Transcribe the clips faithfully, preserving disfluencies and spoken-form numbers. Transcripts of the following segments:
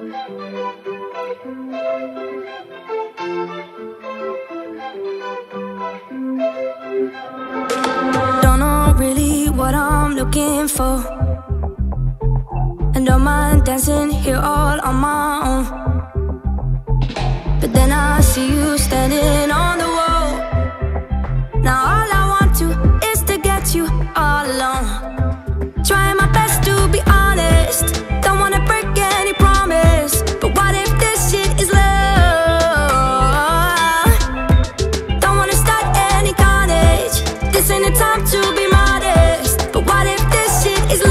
Don't know really what I'm looking for, and don't mind dancing here all on my own. But then I see you standing on the wall. Now all I want to is to get you all alone. Trying my best to be honest, don't wanna break any promise. But what if this shit is love? Don't wanna start any carnage, this ain't the time to be modest. But what if this shit is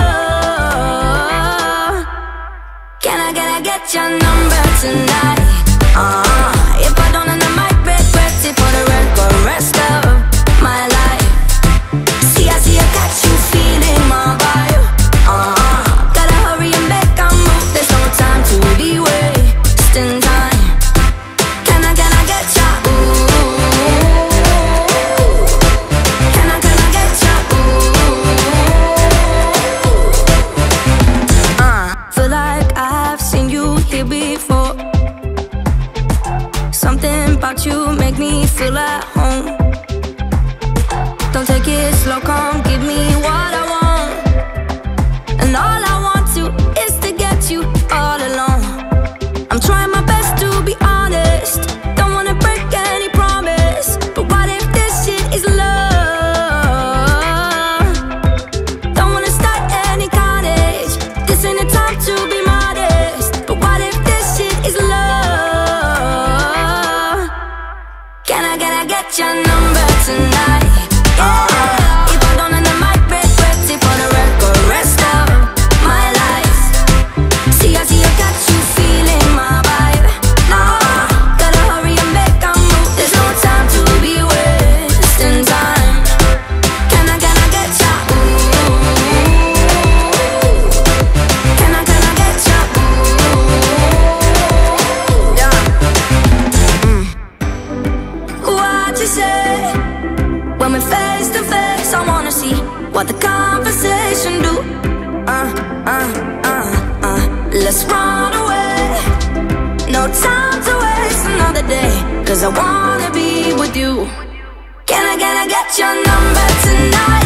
love? Can I, can I get your number tonight? Uh, if I don't, then I might regret it for the rest of my life. See, I see I got you feeling my vibe. Uh, gotta hurry and make a move, there's no time to be wasting time. Can I, can I get ya? Ooh. Can I, can I get ya? Ooh. Uh, feel like I've seen you here before. Something about you make me feel at home. Don't take it slow, come give me what I want. And all I want to is to get you all alone. I'm trying my best to be honest, don't wanna break any promise. But what if this shit is love? Don't wanna start any carnage, this ain't the time to be modest. But what if this shit is love? Can I, can I get your number tonight? Yeah. If I don't, then I might regret it for the record, rest of my life. See, I see I got you feeling my vibe. Nah, gotta hurry and make a move, there's no time to be wasting time. Can I, can I get ya? Ooh. Can I, can I get ya? Ooh. Yeah. Mm. What you say? When we're face to face, I wanna see what the conversation do. Uh, uh, uh, uh. Let's run away, no time to waste another day, cause I wanna be with you. Can I, can I get your number tonight?